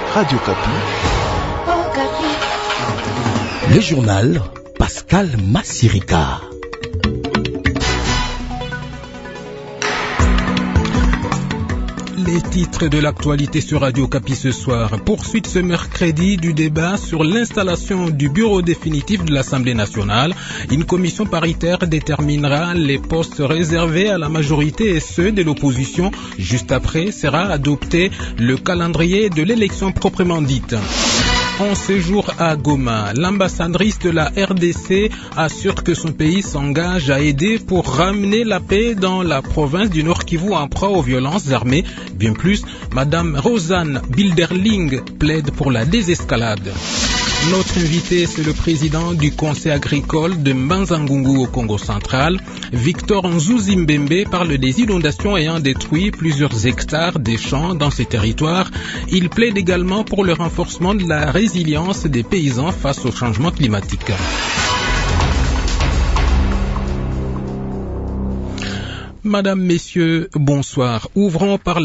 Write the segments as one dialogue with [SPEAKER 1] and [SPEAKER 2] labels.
[SPEAKER 1] Radio Kapi.
[SPEAKER 2] Le journal Pascal Massirika. Les titres de l'actualité sur Radio Kapi ce soir. Poursuite ce mercredi du débat sur l'installation du bureau définitif de l'Assemblée nationale. Une commission paritaire déterminera les postes réservés à la majorité et ceux de l'opposition. Juste après sera adopté le calendrier de l'élection proprement dite. En séjour à Goma, l'ambassadrice de la RDC assure que son pays s'engage à aider pour ramener la paix dans la province du Nord Kivu en proie aux violences armées. Bien plus, Madame Rosanne Bilderling plaide pour la désescalade. Notre invité, c'est le président du conseil agricole de Mbanza-Ngungu au Congo central. Victor Nzuzimbembe parle des inondations ayant détruit plusieurs hectares des champs dans ces territoires. Il plaide également pour le renforcement de la résilience des paysans face au changement climatique. Madame, Messieurs, bonsoir. Ouvrons par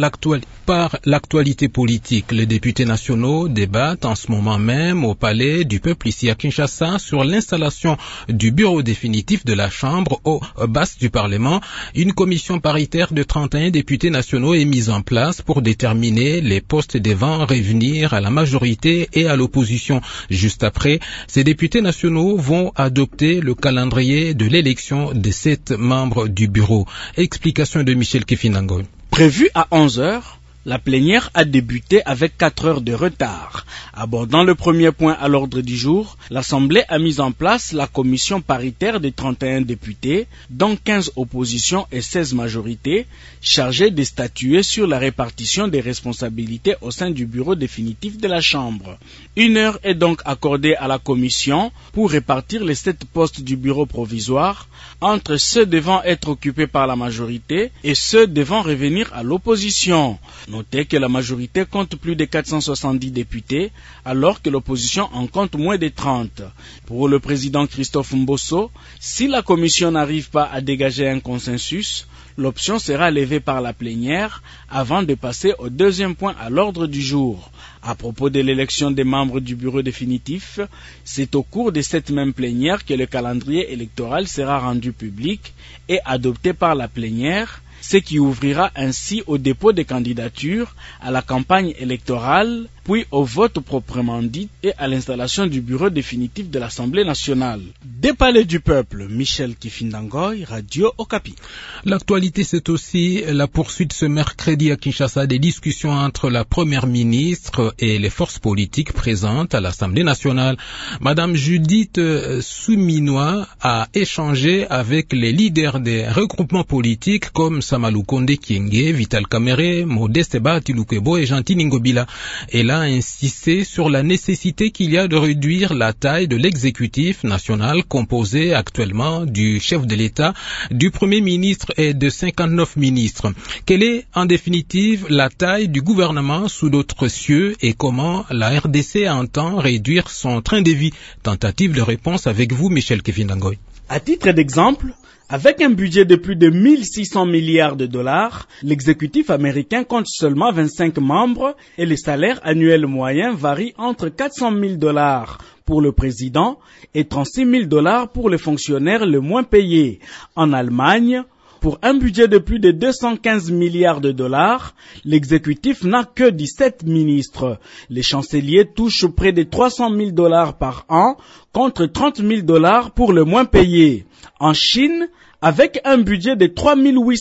[SPEAKER 2] l'actualité politique. Les députés nationaux débattent en ce moment même au Palais du Peuple ici à Kinshasa sur l'installation du bureau définitif de la Chambre basse du Parlement. Une commission paritaire de 31 députés nationaux est mise en place pour déterminer les postes devant revenir à la majorité et à l'opposition. Juste après, ces députés nationaux vont adopter le calendrier de l'élection des 7 membres du bureau. Explication de Michel Kefinango.
[SPEAKER 3] Prévu à 11h, la plénière a débuté avec 4 heures de retard. Abordant le premier point à l'ordre du jour, l'Assemblée a mis en place la commission paritaire des 31 députés, dont 15 oppositions et 16 majorités, chargée de statuer sur la répartition des responsabilités au sein du bureau définitif de la Chambre. 1 heure est donc accordée à la commission pour répartir les 7 postes du bureau provisoire entre ceux devant être occupés par la majorité et ceux devant revenir à l'opposition. Notez que la majorité compte plus de 470 députés, alors que l'opposition en compte moins de 30. Pour le président Christophe Mbosso, si la commission n'arrive pas à dégager un consensus, l'option sera levée par la plénière avant de passer au deuxième point à l'ordre du jour. À propos de l'élection des membres du bureau définitif, c'est au cours de cette même plénière que le calendrier électoral sera rendu public et adopté par la plénière, ce qui ouvrira ainsi au dépôt des candidatures, à la campagne électorale, puis au vote proprement dit et à l'installation du bureau définitif de l'Assemblée nationale. Des Palais du Peuple, Michel Kifindangoy, Radio Okapi.
[SPEAKER 2] L'actualité, c'est aussi la poursuite ce mercredi à Kinshasa des discussions entre la première ministre et les forces politiques présentes à l'Assemblée nationale. Madame Judith Souminois a échangé avec les leaders des regroupements politiques comme Samalou Konde Kienge, Vital Kamerhe, Modeste Batilukebo et Gentil Ningobila. Elle a insisté sur la nécessité qu'il y a de réduire la taille de l'exécutif national composé actuellement du chef de l'État, du Premier ministre et de 59 ministres. Quelle est en définitive la taille du gouvernement sous d'autres cieux et comment la RDC entend réduire son train de vie? Tentative de réponse avec vous, Michel Kefinangoy.
[SPEAKER 3] À titre d'exemple, avec un budget de plus de 1600 milliards de dollars, l'exécutif américain compte seulement 25 membres et les salaires annuels moyens varient entre 400 000 dollars pour le président et 36 000 dollars pour les fonctionnaires les moins payés. En Allemagne, pour un budget de plus de 215 milliards de dollars, l'exécutif n'a que 17 ministres. Les chanceliers touchent près de 300 000 dollars par an contre 30 000 dollars pour le moins payé. En Chine, avec un budget de 3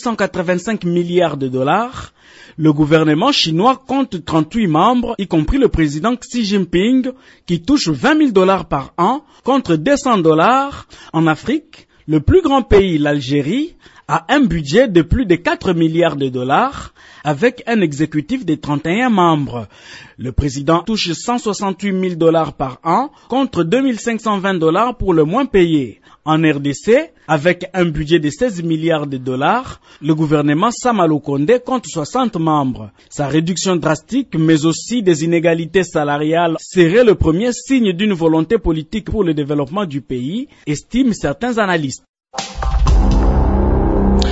[SPEAKER 3] 885 milliards de dollars, le gouvernement chinois compte 38 membres, y compris le président Xi Jinping, qui touche 20 000 dollars par an contre 200 dollars. En Afrique, le plus grand pays, l'Algérie, a un budget de plus de 4 milliards de dollars avec un exécutif de 31 membres. Le président touche 168 000 dollars par an contre 2 520 dollars pour le moins payé. En RDC, avec un budget de 16 milliards de dollars, le gouvernement Samalou Konde compte 60 membres. Sa réduction drastique, mais aussi des inégalités salariales, serait le premier signe d'une volonté politique pour le développement du pays, estiment certains analystes.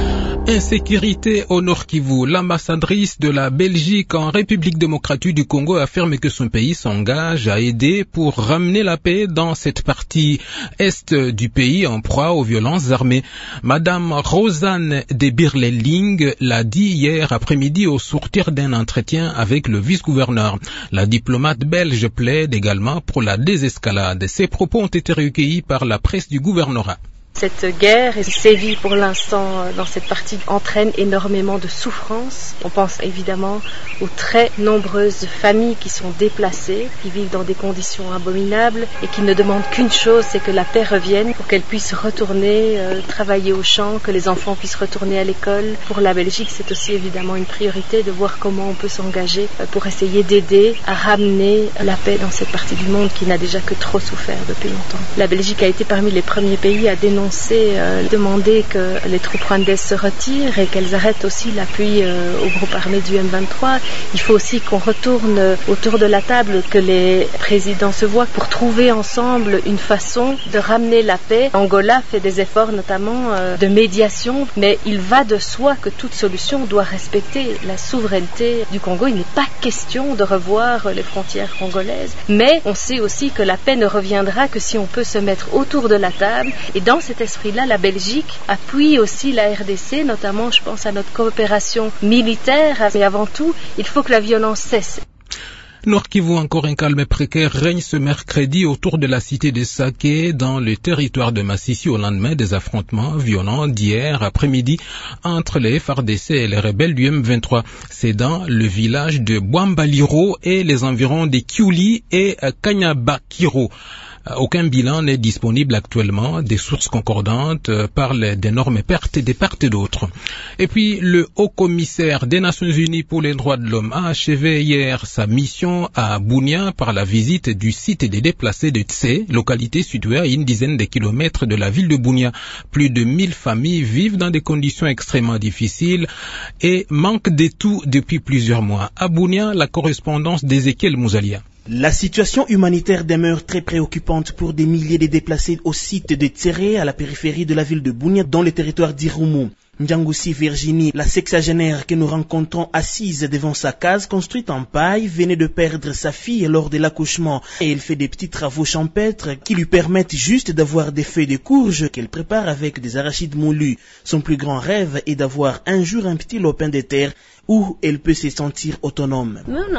[SPEAKER 2] Insécurité au Nord Kivu. L'ambassadrice de la Belgique en République démocratique du Congo affirme que son pays s'engage à aider pour ramener la paix dans cette partie est du pays en proie aux violences armées. Madame Rosanne de Birleling l'a dit hier après-midi au sortir d'un entretien avec le vice-gouverneur. La diplomate belge plaide également pour la désescalade. Ses propos ont été recueillis par la presse du gouvernorat.
[SPEAKER 1] Cette guerre qui sévit pour l'instant dans cette partie entraîne énormément de souffrance. On pense évidemment aux très nombreuses familles qui sont déplacées, qui vivent dans des conditions abominables et qui ne demandent qu'une chose, c'est que la paix revienne pour qu'elles puissent retourner travailler au champ, que les enfants puissent retourner à l'école. Pour la Belgique, c'est aussi évidemment une priorité de voir comment on peut s'engager pour essayer d'aider à ramener la paix dans cette partie du monde qui n'a déjà que trop souffert depuis longtemps. La Belgique a été parmi les premiers pays à dénoncer demander que les troupes rwandaises se retirent et qu'elles arrêtent aussi l'appui au groupe armé du M23. Il faut aussi qu'on retourne autour de la table, que les présidents se voient pour trouver ensemble une façon de ramener la paix. Angola fait des efforts notamment de médiation, mais il va de soi que toute solution doit respecter la souveraineté du Congo. Il n'est pas question de revoir les frontières congolaises, mais on sait aussi que la paix ne reviendra que si on peut se mettre autour de la table. Et dans cet esprit-là, la Belgique appuie aussi la RDC, notamment je pense à notre coopération militaire, mais avant tout, il faut que la violence cesse.
[SPEAKER 2] Nord Kivu, encore un calme précaire règne ce mercredi autour de la cité de Saké dans le territoire de Massissi au lendemain des affrontements violents d'hier après-midi entre les FARDC et les rebelles du M23. C'est dans le village de Bwambaliro et les environs de Kiuli et Kanyabakiro. Aucun bilan n'est disponible actuellement. Des sources concordantes parlent d'énormes pertes de part et d'autre. Et puis, le haut-commissaire des Nations Unies pour les droits de l'homme a achevé hier sa mission à Bunia par la visite du site des déplacés de Tse, localité située à une dizaine de kilomètres de la ville de Bunia. Plus de 1000 familles vivent dans des conditions extrêmement difficiles et manquent de tout depuis plusieurs mois. À Bunia, la correspondance d'Ezekiel Mouzalia.
[SPEAKER 4] La situation humanitaire demeure très préoccupante pour des milliers de déplacés au site de Tséré, à la périphérie de la ville de Bunia, dans le territoire d'Irumu. Ndiangoussi Virginie, la sexagénaire que nous rencontrons assise devant sa case construite en paille, venait de perdre sa fille lors de l'accouchement et elle fait des petits travaux champêtres qui lui permettent juste d'avoir des feuilles de courge qu'elle prépare avec des arachides moulus. Son plus grand rêve est d'avoir un jour un petit lopin de terre où elle peut se sentir autonome.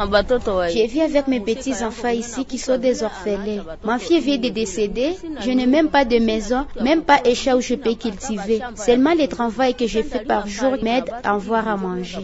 [SPEAKER 5] Je vis avec mes petits-enfants ici qui sont des orphelins. Ma fille vient de décéder, je n'ai même pas de maison, même pas un champ où je peux cultiver. Seulement le travail que je fais par jour m'aide à avoir à manger.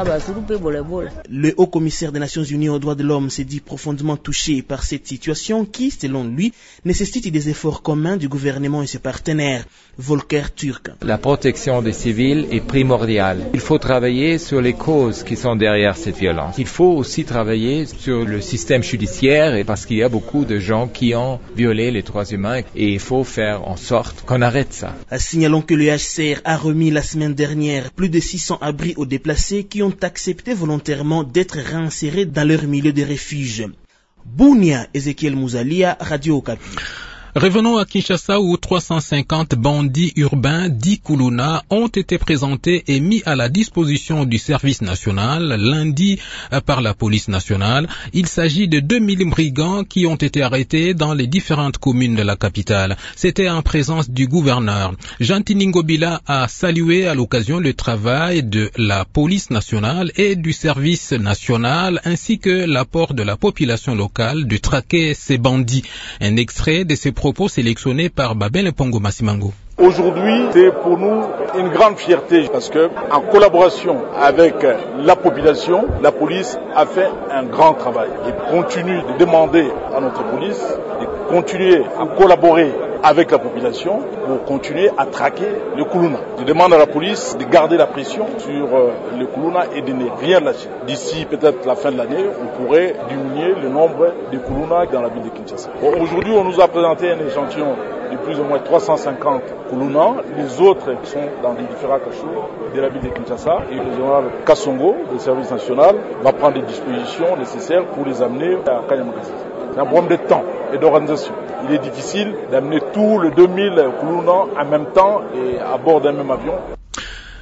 [SPEAKER 4] Le haut-commissaire des Nations Unies aux droits de l'homme s'est dit profondément touché par cette situation qui, selon lui, nécessite des efforts communs du gouvernement et ses partenaires. Volker Turk.
[SPEAKER 6] La protection des civils est primordiale. Il faut travailler sur les causes qui sont derrière cette violence. Il faut aussi travailler sur le système judiciaire parce qu'il y a beaucoup de gens qui ont violé les droits humains et il faut faire en sorte qu'on arrête ça.
[SPEAKER 4] Signalons que le HCR a remis la semaine dernière plus de 600 abris aux déplacés qui ont accepté volontairement d'être réinsérés dans leur milieu de refuge. Bunia, Ezekiel Mouzalia, Radio Okapi.
[SPEAKER 2] Revenons à Kinshasa où 350 bandits urbains dits Kuluna ont été présentés et mis à la disposition du service national lundi par la police nationale. Il s'agit de 2000 brigands qui ont été arrêtés dans les différentes communes de la capitale. C'était en présence du gouverneur. Jean Tiningobila a salué à l'occasion le travail de la police nationale et du service national ainsi que l'apport de la population locale de traquer ces bandits. Un extrait de ces propos sélectionnés par Babel Pongo Massimango.
[SPEAKER 7] Aujourd'hui, c'est pour nous une grande fierté parce que, en collaboration avec la population, la police a fait un grand travail et continue de demander à notre police de continuer à collaborer avec la population pour continuer à traquer le Kuluna. Je demande à la police de garder la pression sur le Kuluna et de ne rien lâcher. D'ici peut-être la fin de l'année, on pourrait diminuer le nombre de Kuluna dans la ville de Kinshasa. Aujourd'hui, on nous a présenté un échantillon de plus ou moins 350 Kuluna. Les autres sont dans les différents cachots de la ville de Kinshasa. Et le général Kassongo, du service national, va prendre les dispositions nécessaires pour les amener à Kanyamagazi. C'est un problème de temps et d'organisation. Il est difficile d'amener tous les 2000 Kuluna en même temps et à bord d'un même avion.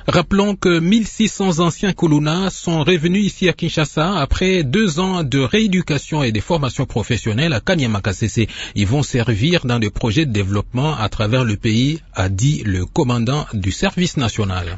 [SPEAKER 2] Rappelons que 1600 anciens Kuluna sont revenus ici à Kinshasa après 2 ans de rééducation et de formation professionnelle à Kanyama-Kasese. Ils vont servir dans des projets de développement à travers le pays, a dit le commandant du service national.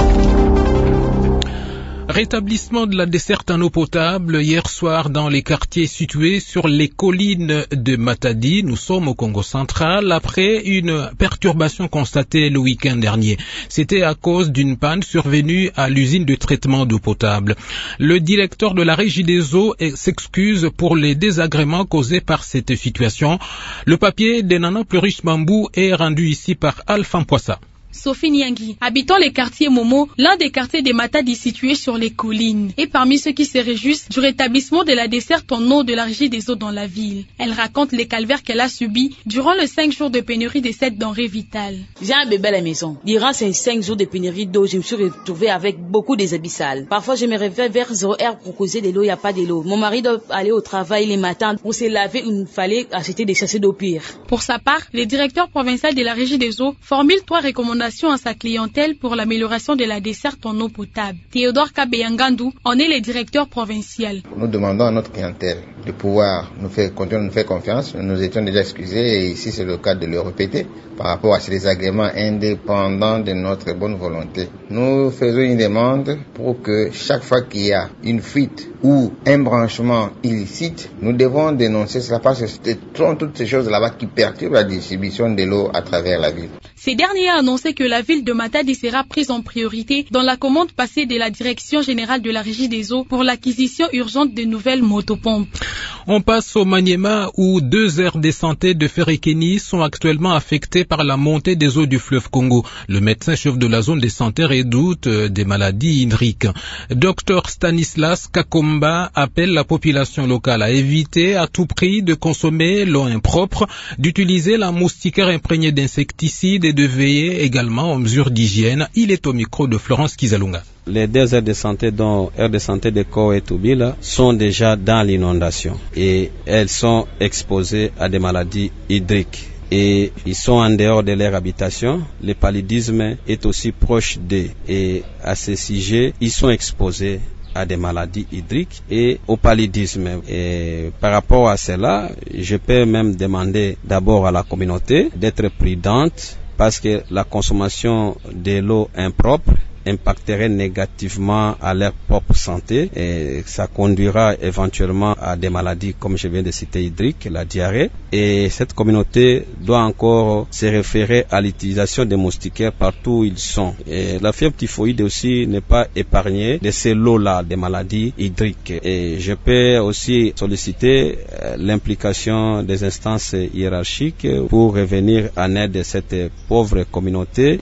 [SPEAKER 2] Rétablissement de la desserte en eau potable hier soir dans les quartiers situés sur les collines de Matadi. Nous sommes au Congo central après une perturbation constatée le week-end dernier. C'était à cause d'une panne survenue à l'usine de traitement d'eau potable. Le directeur de la Régie des eaux s'excuse pour les désagréments causés par cette situation. Le papier de Nana Pleurich Bambou est rendu ici par Alpha Mpoissa.
[SPEAKER 8] Sophie Niangui, habitant les quartiers Momo, l'un des quartiers de Matadi situés sur les collines. Et parmi ceux qui se réjouissent du rétablissement de la desserte en eau de la Régie des eaux dans la ville. Elle raconte les calvaires qu'elle a subis durant les 5 jours de pénurie de cette denrée vitale.
[SPEAKER 9] J'ai un bébé à la maison. Durant ces 5 jours de pénurie d'eau, je me suis retrouvée avec beaucoup des abyssales. Parfois, je me réveille vers 0h pour causer de l'eau, il n'y a pas de l'eau. Mon mari doit aller au travail les matins. Pour se laver, il fallait acheter des sachets d'eau pire.
[SPEAKER 8] Pour sa part, le directeur provincial de la Régie des eaux formule 3 recommandations à sa clientèle pour l'amélioration de la desserte en eau potable. Théodore Kabeyangandou en est le directeur provincial.
[SPEAKER 10] Nous demandons à notre clientèle de pouvoir continuer de nous faire confiance. Nous nous étions déjà excusés et ici c'est le cas de le répéter par rapport à ces désagréments indépendants de notre bonne volonté. Nous faisons une demande pour que chaque fois qu'il y a une fuite ou un branchement illicite, nous devons dénoncer cela parce que ce sont toutes ces choses là-bas qui perturbent la distribution de l'eau à travers la ville.
[SPEAKER 8] Ces derniers ont annoncé que la ville de Matadi sera prise en priorité dans la commande passée de la Direction générale de la Régie des eaux pour l'acquisition urgente de nouvelles motopompes.
[SPEAKER 2] On passe au Maniema où 2 aires de santé de Ferikeni sont actuellement affectées par la montée des eaux du fleuve Congo. Le médecin-chef de la zone de santé redoute des maladies hydriques. Dr Stanislas Kakomba appelle la population locale à éviter à tout prix de consommer l'eau impropre, d'utiliser la moustiquaire imprégnée d'insecticides et de veiller également aux mesures d'hygiène. Il est au micro de Florence Kizalunga.
[SPEAKER 11] Les 2 aires de santé, dont aire de santé de Ko et Toubila, sont déjà dans l'inondation et elles sont exposées à des maladies hydriques. Et ils sont en dehors de leur habitation. Le paludisme est aussi proche d'eux. Et à ce sujet, ils sont exposés à des maladies hydriques et au paludisme. Et par rapport à cela, je peux même demander d'abord à la communauté d'être prudente parce que la consommation de l'eau impropre impacterait négativement à leur propre santé et ça conduira éventuellement à des maladies comme je viens de citer hydriques, la diarrhée. Et cette communauté doit encore se référer à l'utilisation des moustiquaires partout où ils sont. Et la fièvre typhoïde aussi n'est pas épargnée de ces lots-là, des maladies hydriques. Et je peux aussi solliciter l'implication des instances hiérarchiques pour revenir en aide de cette pauvre communauté.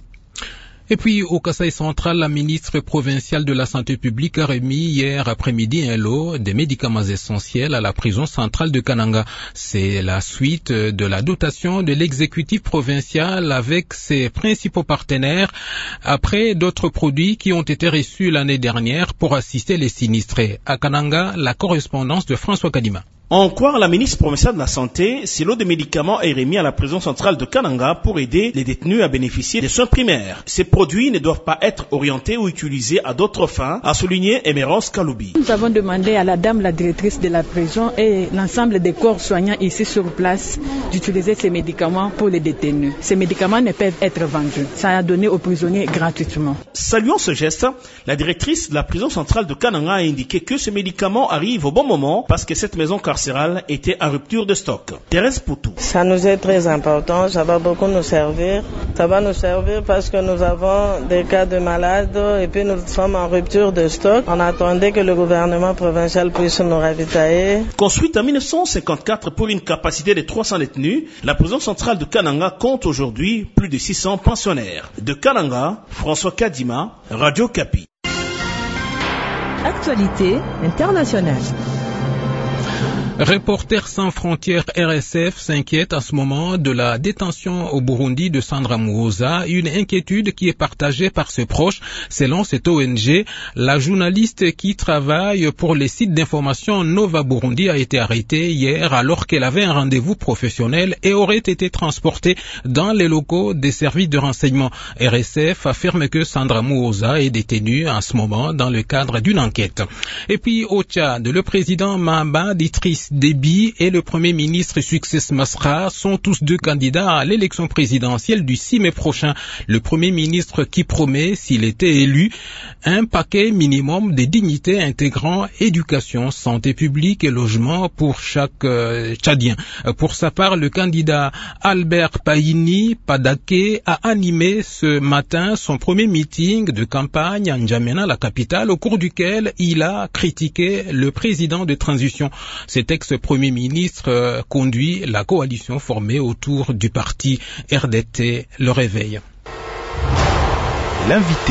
[SPEAKER 2] Et puis, au Kasaï central, la ministre provinciale de la Santé publique a remis hier après-midi un lot de médicaments essentiels à la prison centrale de Kananga. C'est la suite de la dotation de l'exécutif provincial avec ses principaux partenaires après d'autres produits qui ont été reçus l'année dernière pour assister les sinistrés. À Kananga, la correspondance de François Kadima.
[SPEAKER 4] En croire la ministre provinciale de la Santé, ce lot de médicaments est remis à la prison centrale de Kananga pour aider les détenus à bénéficier des soins primaires. Ces produits ne doivent pas être orientés ou utilisés à d'autres fins, a souligné Emerance Kaloubi.
[SPEAKER 12] Nous avons demandé à la dame, la directrice de la prison et l'ensemble des corps soignants ici sur place d'utiliser ces médicaments pour les détenus. Ces médicaments ne peuvent être vendus. Ça a donné aux prisonniers gratuitement.
[SPEAKER 4] Saluant ce geste, la directrice de la prison centrale de Kananga a indiqué que ce médicament arrive au bon moment parce que cette maison carcérale était en rupture de stock. Thérèse Poutou.
[SPEAKER 13] Ça nous est très important, ça va beaucoup nous servir. Ça va nous servir parce que nous avons des cas de malades et puis nous sommes en rupture de stock. On attendait que le gouvernement provincial puisse nous ravitailler.
[SPEAKER 4] Construite en 1954 pour une capacité de 300 détenus, la prison centrale de Kananga compte aujourd'hui plus de 600 pensionnaires. De Kananga, François Kadima, Radio Kapi.
[SPEAKER 14] Actualité internationale.
[SPEAKER 2] Reporters sans frontières RSF s'inquiète à ce moment de la détention au Burundi de Sandra Muhoza, une inquiétude qui est partagée par ses proches. Selon cette ONG, la journaliste qui travaille pour les sites d'information Nova Burundi a été arrêtée hier alors qu'elle avait un rendez-vous professionnel et aurait été transportée dans les locaux des services de renseignement. RSF affirme que Sandra Muhoza est détenue en ce moment dans le cadre d'une enquête. Et puis au Tchad, le président Mahamat Idriss Déby et le premier ministre Succès Masra sont tous deux candidats à l'élection présidentielle du 6 mai prochain. Le premier ministre qui promet, s'il était élu, un paquet minimum de dignités intégrant éducation, santé publique et logement pour chaque Tchadien. Pour sa part, le candidat Albert Payini Padaké a animé ce matin son premier meeting de campagne à N'Djamena, la capitale, au cours duquel il a critiqué le président de transition. Cet ex-premier ministre conduit la coalition formée autour du parti RDT Le Réveil.
[SPEAKER 4] L'invité.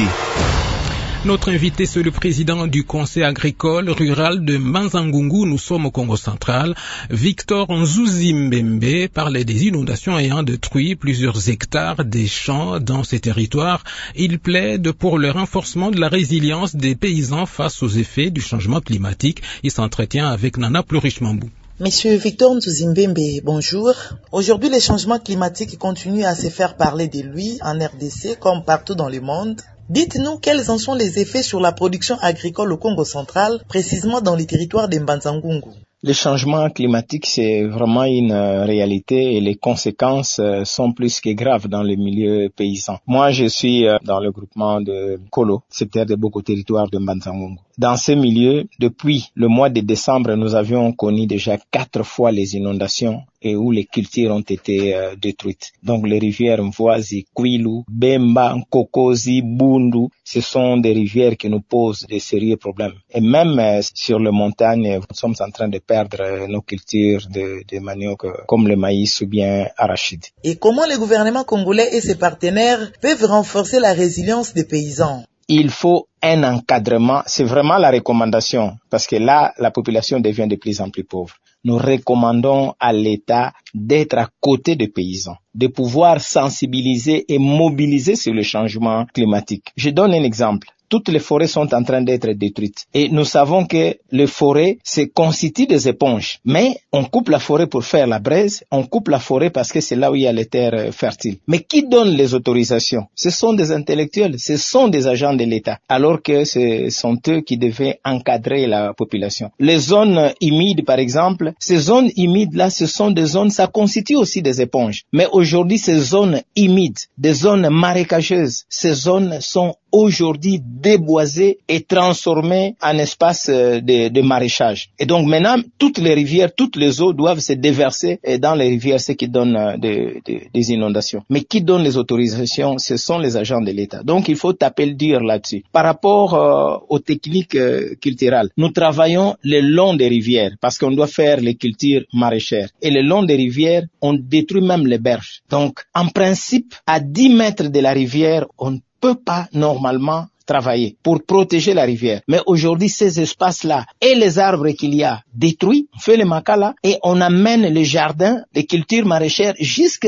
[SPEAKER 2] Notre invité, c'est le président du conseil agricole rural de Mbanza-Ngungu. Nous sommes au Congo central. Victor Nzuzimbembe parlait des inondations ayant détruit plusieurs hectares des champs dans ces territoires. Il plaide pour le renforcement de la résilience des paysans face aux effets du changement climatique. Il s'entretient avec Nana Plurichmambou.
[SPEAKER 14] Monsieur Victor Nzuzimbembe, bonjour. Aujourd'hui, les changements climatiques continuent à se faire parler de lui en RDC comme partout dans le monde. Dites-nous quels en sont les effets sur la production agricole au Congo central, précisément dans les territoires de Mbanza-Ngungu.
[SPEAKER 15] Le changement climatique, c'est vraiment une réalité et les conséquences sont plus que graves dans le milieu paysan. Moi, je suis dans le groupement de Kolo, secteur de Boko territoire de Mbanza-Ngungu. Dans ce milieu, depuis le mois de décembre, nous avions connu déjà 4 fois les inondations et où les cultures ont été détruites. Donc les rivières Mvoazi, Kwilu, Bemba, Nkokozi, Bundu, ce sont des rivières qui nous posent de sérieux problèmes. Et même sur les montagnes, nous sommes en train de perdre nos cultures de manioc comme le maïs ou bien arachide.
[SPEAKER 14] Et comment le gouvernement congolais et ses partenaires peuvent renforcer la résilience des paysans?
[SPEAKER 15] Il faut un encadrement, c'est vraiment la recommandation, parce que là, la population devient de plus en plus pauvre. Nous recommandons à l'État d'être à côté des paysans, de pouvoir sensibiliser et mobiliser sur le changement climatique. Je donne un exemple. Toutes les forêts sont en train d'être détruites. Et nous savons que les forêts se constituent des éponges. Mais on coupe la forêt pour faire la braise, on coupe la forêt parce que c'est là où il y a les terres fertiles. Mais qui donne les autorisations? Ce sont des intellectuels, ce sont des agents de l'État. Alors que ce sont eux qui devaient encadrer la population. Les zones humides, par exemple, ces zones humides-là, ce sont des zones, ça constitue aussi des éponges. Mais aujourd'hui, ces zones humides, des zones marécageuses, ces zones sont aujourd'hui déboisées et transformées en espace de maraîchage. Et donc maintenant, toutes les rivières, toutes les eaux doivent se déverser dans les rivières, ce qui donne des inondations. Mais qui donne les autorisations? Ce sont les agents de l'État. Donc il faut taper le dur là-dessus. Par rapport aux techniques culturelles, nous travaillons le long des rivières parce qu'on doit faire les cultures maraîchères. Et le long des rivières, on détruit même les berges. Donc en principe, à 10 mètres de la rivière, on ne peut pas normalement travailler pour protéger la rivière. Mais aujourd'hui, ces espaces-là et les arbres qu'il y a détruits, on fait le makala et on amène les jardins, les cultures maraîchères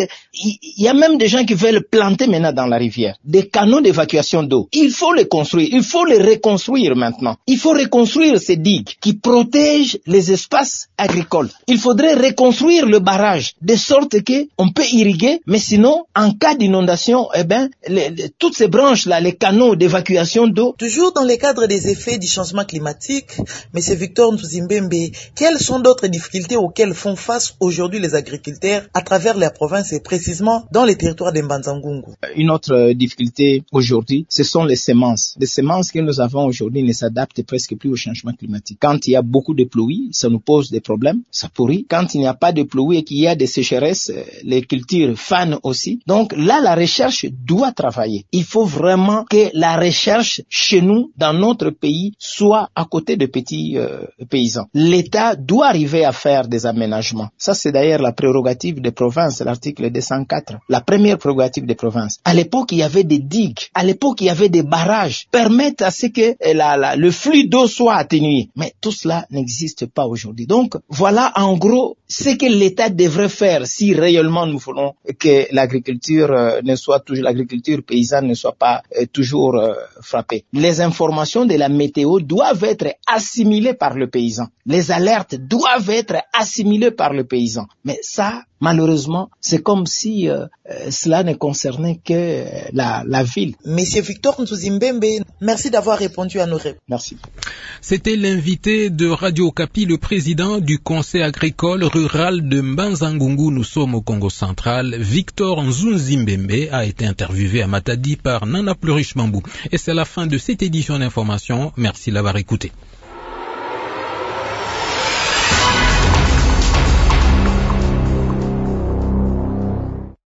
[SPEAKER 15] il y a même des gens qui veulent planter maintenant dans la rivière. Des canaux d'évacuation d'eau. Il faut les construire. Il faut les reconstruire maintenant. Il faut reconstruire ces digues qui protègent les espaces agricoles. Il faudrait reconstruire le barrage de sorte que on peut irriguer, mais sinon, en cas d'inondation, toutes ces branches-là, les canaux d'évacuation d'eau.
[SPEAKER 14] Toujours dans le cadre des effets du changement climatique, M. Victor Nzuzimbembe, quelles sont d'autres difficultés auxquelles font face aujourd'hui les agriculteurs à travers la province et précisément dans les territoires de Mbanza-Ngungu?
[SPEAKER 15] Une autre difficulté aujourd'hui, ce sont les semences. Les semences que nous avons aujourd'hui ne s'adaptent presque plus au changement climatique. Quand il y a beaucoup de pluie, ça nous pose des problèmes, ça pourrit. Quand il n'y a pas de pluie et qu'il y a des sécheresses, les cultures fanent aussi. Donc là, la recherche doit travailler. Il faut vraiment que la recherche cherche chez nous, dans notre pays, soit à côté de petits paysans. L'État doit arriver à faire des aménagements. Ça, c'est d'ailleurs la prérogative des provinces, l'article 204. La première prérogative des provinces. À l'époque, il y avait des digues. À l'époque, il y avait des barrages. Permettent à ce que le flux d'eau soit atténué. Mais tout cela n'existe pas aujourd'hui. Donc, voilà en gros ce que l'État devrait faire si réellement nous voulons que l'agriculture l'agriculture paysanne ne soit pas toujours frappée. Les informations de la météo doivent être assimilées par le paysan. Les alertes doivent être assimilées par le paysan. Mais ça, malheureusement, c'est comme si cela ne concernait que la ville.
[SPEAKER 14] Monsieur Victor Nzuzimbembe, merci d'avoir répondu à nos réponses.
[SPEAKER 15] Merci.
[SPEAKER 2] C'était l'invité de Radio Okapi, le président du conseil agricole rural de Mbanza-Ngungu. Nous sommes au Congo central. Victor Nzuzimbembe a été interviewé à Matadi par Nana Plurish Mambou. Et c'est la fin de cette édition d'information. Merci de l'avoir écouté.